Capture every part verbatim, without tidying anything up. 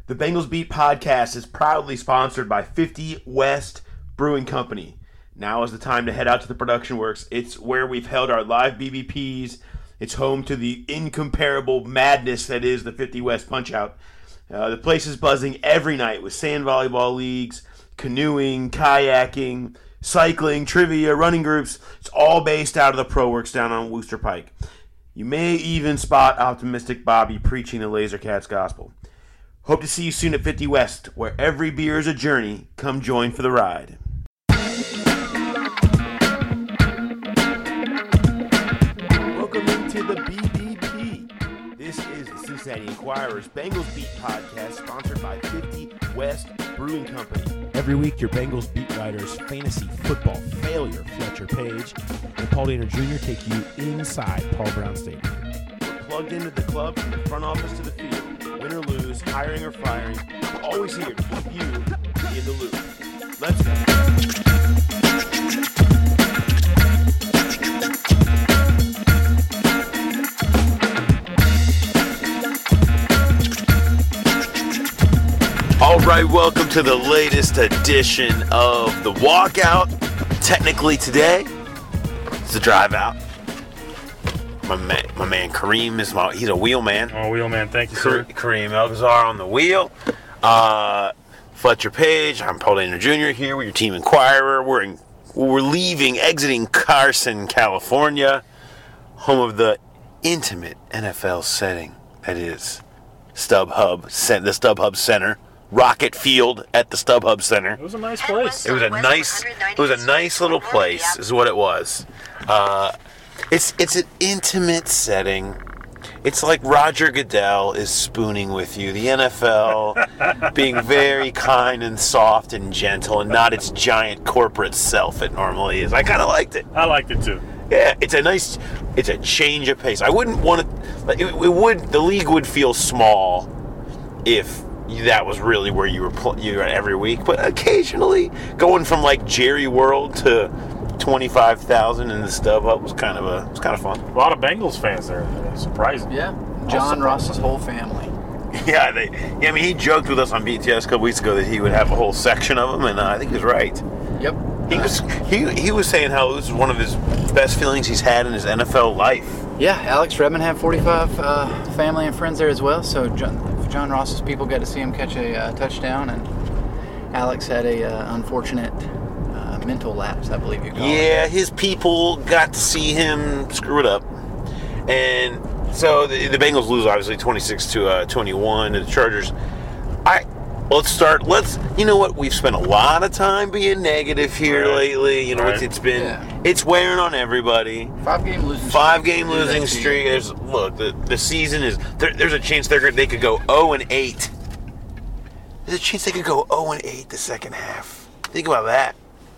The Bengals Beat podcast is proudly sponsored by fifty West Brewing Company. Now is the time to head out to the Production Works. It's where we've held our live B B Ps. It's home to the incomparable madness that is the fifty West Punch-Out. Uh, the place is buzzing every night with sand volleyball leagues, canoeing, kayaking, cycling, trivia, running groups. It's all based out of the Pro Works down on Wooster Pike. You may even spot optimistic Bobby preaching the Laser Cats gospel. Hope to see you soon at fifty West, where every beer is a journey. Come join for the ride. Welcome into the B B P. This is the Cincinnati Enquirer's Bengals Beat podcast, sponsored by fifty West Brewing Company. Every week, your Bengals beat writers, fantasy football failure Fletcher Page, and Paul Dehner Junior take you inside Paul Brown Stadium. We're plugged into the club from the front office to the field. Win or lose, hiring or firing, we're always here to keep you in the loop. Let's go. All right, welcome to the latest edition of The Walkout. Technically today, it's the drive out. My man, my man Kareem is my, he's a wheel man. Oh, wheel man, thank you, sir. Kareem Elgazar on the wheel. Uh, Fletcher Page, I'm Paul Dehner Junior here with your team Enquirer. We're in, we're leaving, exiting Carson, California, home of the intimate N F L setting that is StubHub, the StubHub Center. Rocket Field at the StubHub Center. It was a nice place. It was a nice, it was a nice little place, is what it was. Uh, it's it's an intimate setting. It's like Roger Goodell is spooning with you. The N F L being very kind and soft and gentle, and not its giant corporate self it normally is. I kind of liked it. I liked it too. Yeah, it's a nice, it's a change of pace. I wouldn't want to. It, it would. The league would feel small if that was really where you were pl- you were every week, but occasionally going from like Jerry World to twenty-five thousand in the StubHub was kind of a was kind of fun. A lot of Bengals fans there. Surprising. Yeah, John Ross's whole family. Yeah, they. Yeah, I mean, he joked with us on B T S a couple weeks ago that he would have a whole section of them, and uh, I think he was right. Yep. He was he he was saying how it was one of his best feelings he's had in his N F L life. Yeah, Alex Redmond had forty-five uh, family and friends there as well, so John. John Ross's people got to see him catch a uh, touchdown, and Alex had a uh, unfortunate uh, mental lapse, I believe you call it. Yeah, his people got to see him screw it up, and so the, the Bengals lose obviously twenty-six to twenty-one to the Chargers. I let's start. Let's you know what we've spent a lot of time being negative here right. lately. You know right. it's, it's been yeah. it's wearing on everybody. Five game losing Five streak. game losing streak. There's look the, the season is there, there's a chance they they could go oh and eight. There's a chance they could go oh and eight the second half. Think about that.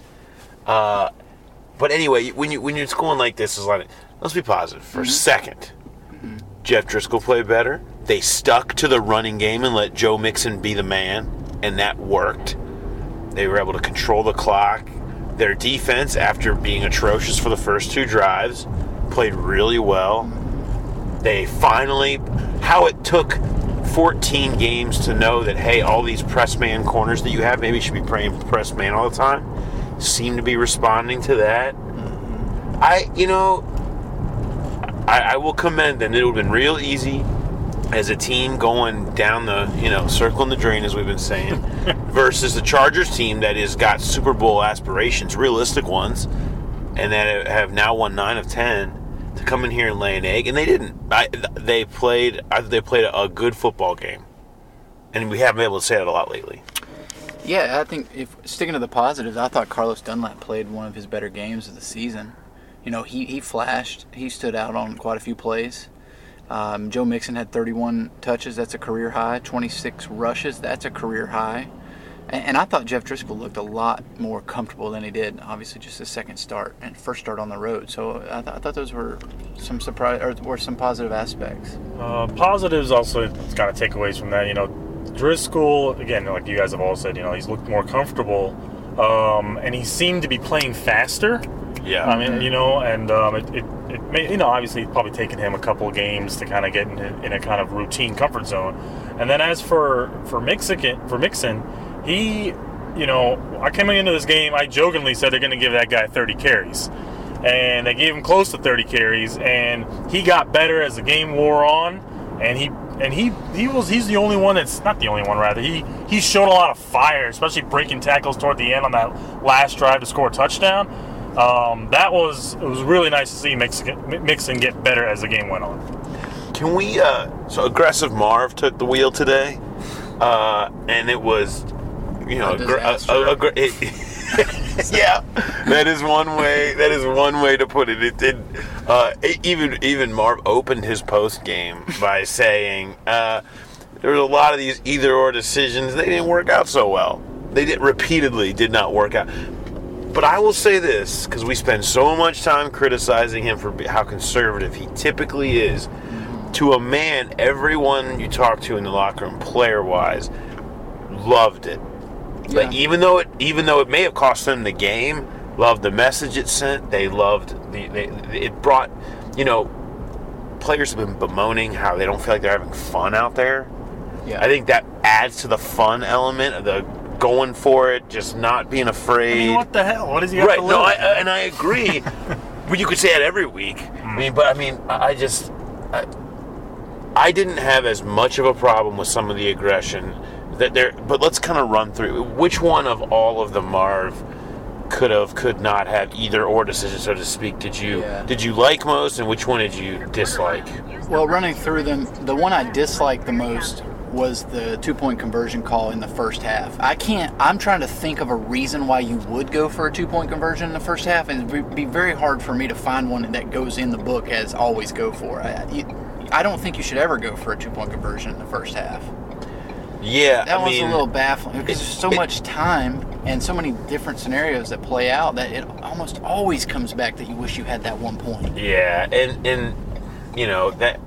Uh, but anyway, when you when you're going like this, is like let's be positive for Mm-hmm. a second. Mm-hmm. Jeff Driscoll played better. They stuck to the running game and let Joe Mixon be the man, and that worked. They were able to control the clock. Their defense, after being atrocious for the first two drives, played really well. They finally, how it took fourteen games to know that, hey, all these press man corners that you have, maybe you should be playing press man all the time, seem to be responding to that. I, you know, I, I will commend them. It would have been real easy as a team going down the, you know, circling the drain, as we've been saying, versus the Chargers team that has got Super Bowl aspirations, realistic ones, and that have now won nine of ten, to come in here and lay an egg, and they didn't. I, they played. I they played a, a good football game, and we haven't been able to say that a lot lately. Yeah, I think if sticking to the positives, I thought Carlos Dunlap played one of his better games of the season. You know, he he flashed. He stood out on quite a few plays. Um, Joe Mixon had thirty-one touches. That's a career high. twenty-six rushes. That's a career high. And, and I thought Jeff Driscoll looked a lot more comfortable than he did. Obviously, just his second start and first start on the road. So I, th- I thought those were some surprise or were some positive aspects. Uh, positives also kind of takeaways from that. You know, Driscoll, again, like you guys have all said, you know, he's looked more comfortable, um, and he seemed to be playing faster. Yeah. I mean, you know, and um, it, it, it may, you know, obviously it's probably taken him a couple of games to kind of get in, in a kind of routine comfort zone. And then as for for Mixon, for Mixon, he, you know, I came into this game, I jokingly said they're going to give that guy thirty carries. And they gave him close to thirty carries, and he got better as the game wore on. And he and he he was he's the only one that's not the only one rather. He he showed a lot of fire, especially breaking tackles toward the end on that last drive to score a touchdown. Um, that was it was really nice to see Mixon, Mixon get better as the game went on. Can we? Uh, so aggressive Marv took the wheel today, uh, and it was, you know, A aggr- disaster. a- a- a- it, yeah, that is one way. That is one way to put it. It did. Uh, it, even even Marv opened his post game by saying uh, there was a lot of these either or decisions. They didn't work out so well. They did repeatedly did not work out. But I will say this, because we spend so much time criticizing him for how conservative he typically is. To a man, everyone you talk to in the locker room, player-wise, loved it. Yeah. Like even though it, even though it may have cost them the game, loved the message it sent. They loved the. They, it brought, you know, players have been bemoaning how they don't feel like they're having fun out there. Yeah. I think that adds to the fun element of the going for it, just not being afraid. I mean, what the hell? What does he have Right, to lose? no, I, and I agree. Well, you could say that every week. I mean, but I mean, I just, I, I didn't have as much of a problem with some of the aggression that there. But let's kind of run through which one of all of the Marv could have, could not have either or decision, so to speak. Did you Yeah. did you like most, and which one did you dislike? Well, running through them, the one I disliked the most was the two-point conversion call in the first half. I can't, I'm trying to think of a reason why you would go for a two-point conversion in the first half, and it would be very hard for me to find one that goes in the book as always go for. I, you, I don't think you should ever go for a two-point conversion in the first half. Yeah, That I was mean, a little baffling because there's so it- much time and so many different scenarios that play out that it almost always comes back that you wish you had that one point. Yeah, and and you know that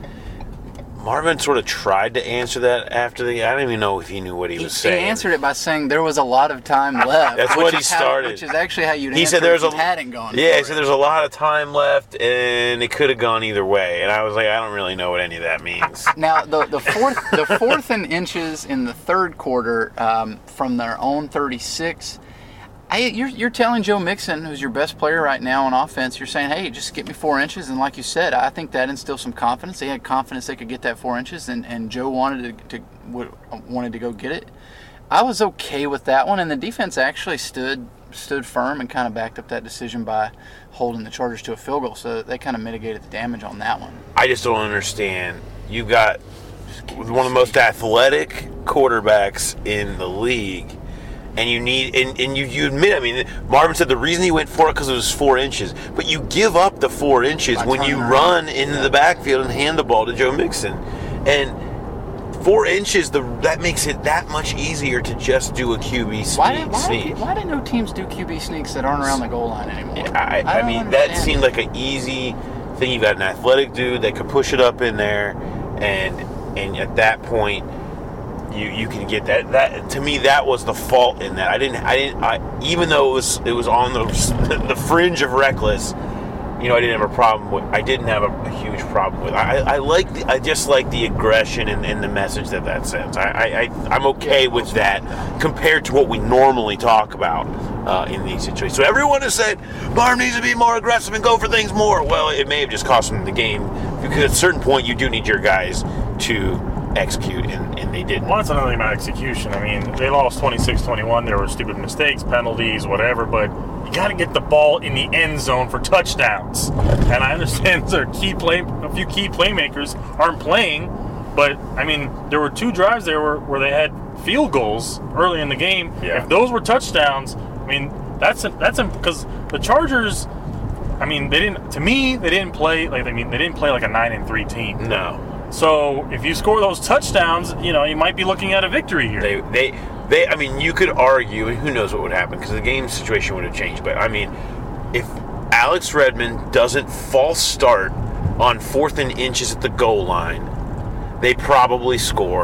Marvin sort of tried to answer that after the. I don't even know if he knew what he He, was he saying. answered it by saying there was a lot of time left. That's which what he is how- started. which is actually how you'd He answer said there's if a you hadn't gone. Yeah, for he it. said there's a lot of time left, and it could have gone either way. And I was like, I don't really know what any of that means. Now the the fourth the fourth and inches in the third quarter um, from their own thirty-six. I, you're you're telling Joe Mixon, who's your best player right now on offense, you're saying, hey, just get me four inches. And like you said, I think that instills some confidence. They had confidence they could get that four inches, and, and Joe wanted to, to would, wanted to go get it. I was okay with that one, and the defense actually stood stood firm and kind of backed up that decision by holding the Chargers to a field goal. So they kind of mitigated the damage on that one. I just don't understand. You got one of the most athletic quarterbacks in the league. And you need, and, and you, you admit, I mean, Marvin said the reason he went for it because it was four inches. But you give up the four inches By when you turning run around. into Yeah. the backfield and hand the ball to Joe Mixon. And four inches, the that makes it that much easier to just do a Q B sneak. Why did why, sneak. did, why did no teams do Q B sneaks that aren't around the goal line anymore? I, I, don't mean, that understand. seemed like an easy thing. You got an athletic dude that could push it up in there, and and at that point, you you can get that. That to me, that was the fault in that. I didn't. I didn't. I, even though it was it was on the the fringe of reckless. You know, I didn't have a problem with. I didn't have a, a huge problem with. I, I like. The, I just like the aggression and, and the message that that sends. I, I, I I'm okay with that compared to what we normally talk about uh, in these situations. So everyone has said Marv needs to be more aggressive and go for things more. Well, it may have just cost them the game because at a certain point you do need your guys to execute, and, and they didn't. Well, that's another thing about execution. I mean, they lost twenty-six twenty-one. There were stupid mistakes, penalties, whatever, but you got to get the ball in the end zone for touchdowns. And I understand there are key play, a few key playmakers aren't playing, but, I mean, there were two drives there where, where they had field goals early in the game. Yeah. If those were touchdowns, I mean, that's a, that's because the Chargers, I mean, they didn't, to me, they didn't play, like, I mean, they didn't play like a nine and three team. No. So if you score those touchdowns, you know, you might be looking at a victory here. They, they, they. I mean, you could argue, and who knows what would happen because the game situation would have changed. But I mean, if Alex Redmond doesn't false start on fourth and inches at the goal line, they probably score.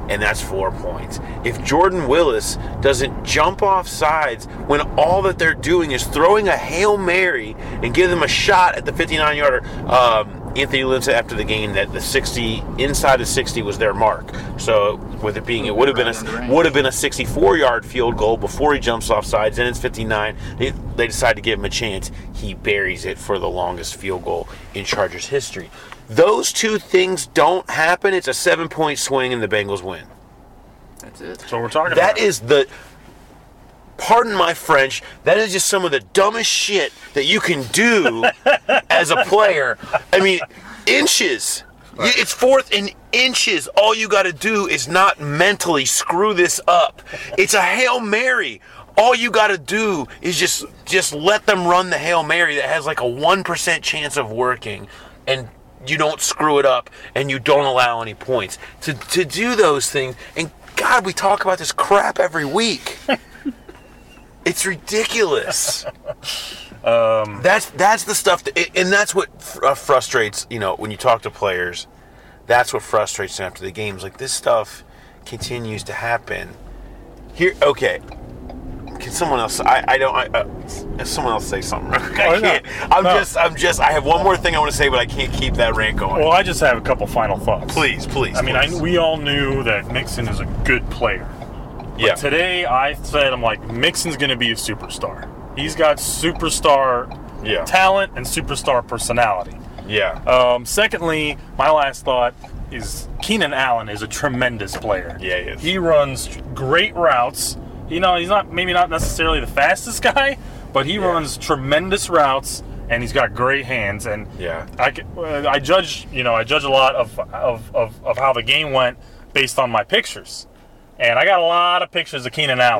and that's four points. If Jordan Willis doesn't jump off sides when all that they're doing is throwing a Hail Mary and give them a shot at the fifty-nine-yarder, um, Anthony Lynn said after the game that the sixty inside of sixty was their mark. So with it being, it would have been a would have been a sixty-four-yard field goal before he jumps off sides, and it's fifty-nine. They, they decide to give him a chance. He buries it for the longest field goal in Chargers history. Those two things don't happen. It's a seven-point swing, and the Bengals win. That's it. So we're talking That about. is the. Pardon my French, that is just some of the dumbest shit that you can do as a player. I mean, inches. You- It's fourth in inches. All you got to do is not mentally screw this up. It's a Hail Mary. All you got to do is just just let them run the Hail Mary that has like a one percent chance of working, and you don't screw it up, and you don't allow any points. To, to do those things, and God, we talk about this crap every week. It's ridiculous. um, that's that's the stuff, that, and that's what uh, frustrates. You know, when you talk to players, that's what frustrates them after the games. Like, this stuff continues to happen. Here, okay. Can someone else? I, I don't. I, uh, someone else say something. I Oh, no. can't. I'm No. just. I'm just. I have one more thing I want to say, but I can't keep that rant going. Well, I just have a couple final thoughts. Please, please. I mean, I, please. we all knew that Mixon is a good player. yeah. Today, I said, I'm like, Mixon's going to be a superstar. He's got superstar Yeah. talent and superstar personality. Yeah. Um, secondly, my last thought is Keenan Allen is a tremendous player. Yeah, he is. He runs great routes. You know, he's not maybe not necessarily the fastest guy, but he Yeah. runs tremendous routes, and he's got great hands. And Yeah. I, c- uh, I judge, you know, I judge a lot of, of, of, of how the game went based on my pictures. And I got a lot of pictures of Keenan Allen.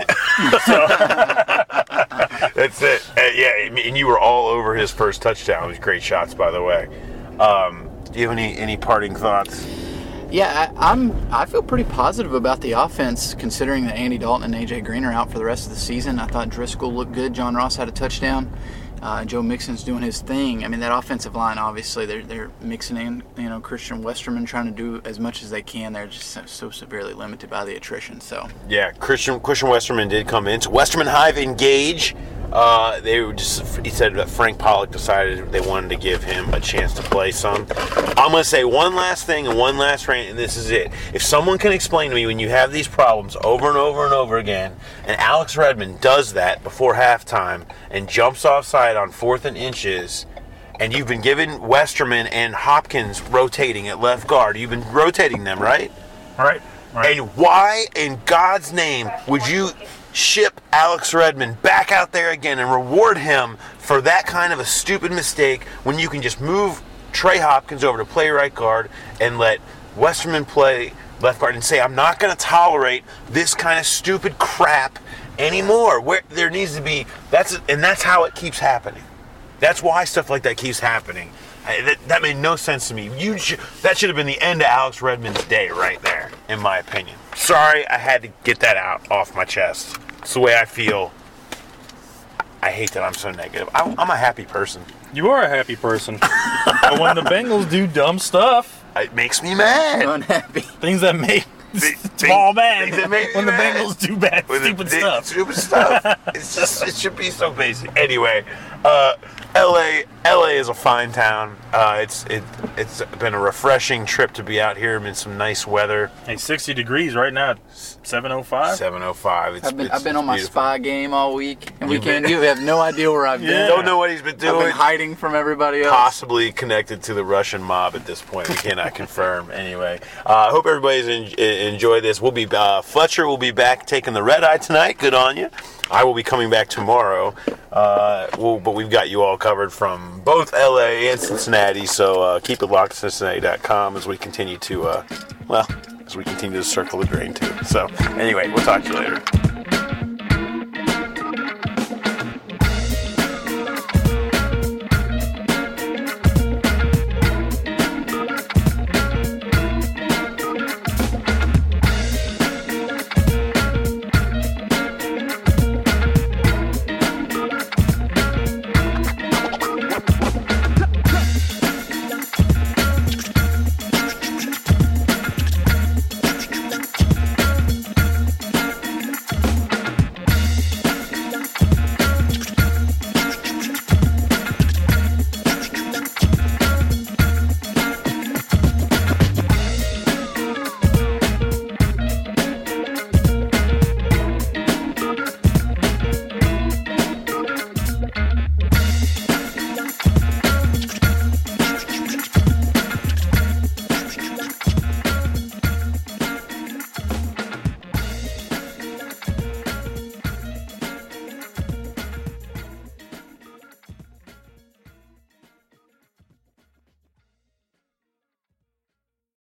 That's it. Uh, yeah, and you were all over his first touchdown. It was great shots, by the way. Um, do you have any, any parting thoughts? Yeah, I, I'm. I feel pretty positive about the offense, considering that Andy Dalton and A J Green are out for the rest of the season. I thought Driscoll looked good. John Ross had a touchdown. Uh, Joe Mixon's doing his thing. I mean, that offensive line, obviously, they're they're mixing in, you know, Christian Westerman, trying to do as much as they can. They're just so, so severely limited by the attrition. So Yeah, Christian Christian Westerman did come in. So Westerman Hive engage. Uh, they were just. He said that Frank Pollock decided they wanted to give him a chance to play some. I'm gonna say one last thing and one last rant, and this is it. If someone can explain to me when you have these problems over and over and over again, and Alex Redmond does that before halftime and jumps offside on fourth and inches, and you've been given Westerman and Hopkins rotating at left guard, you've been rotating them, right? Right? Right. And why in God's name would you ship Alex Redmond back out there again and reward him for that kind of a stupid mistake when you can just move Trey Hopkins over to play right guard and let Westerman play left guard and say, I'm not going to tolerate this kind of stupid crap anymore. Where there needs to be, that's and that's how it keeps happening. That's why stuff like that keeps happening. I, that, that made no sense to me. You sh- that should have been the end of Alex Redmond's day right there, in my opinion. Sorry, I had to get that out off my chest. It's the way I feel. I hate that I'm so negative. I, I'm a happy person. You are a happy person. But when the Bengals do dumb stuff, It makes me mad. unhappy. things that make Things- small mad, things that make me when the mad. Bengals do bad, With the stupid big, stuff. Stupid stuff. It's just it should be so basic. Anyway, uh, L A L A is a fine town. Uh, it's it it's been a refreshing trip to be out here in some nice weather. Hey, sixty degrees right now, seven oh five. seven oh five. It's, I've been it's, I've been on my beautiful. spy game all week and You've weekend. been- You have no idea where I've Yeah. been. Don't know what he's been I've doing. been hiding from everybody else. Possibly connected to the Russian mob at this point. We cannot confirm. Anyway, I uh, hope everybody's en- enjoy this. We'll be uh, Fletcher will be back taking the red eye tonight. Good on you. I will be coming back tomorrow. Uh, we'll, but we've got you all covered from both L A and Cincinnati. So uh, keep it locked to Cincinnati dot com as we continue to uh, well as we continue to circle the drain too. So anyway, we'll talk to you later.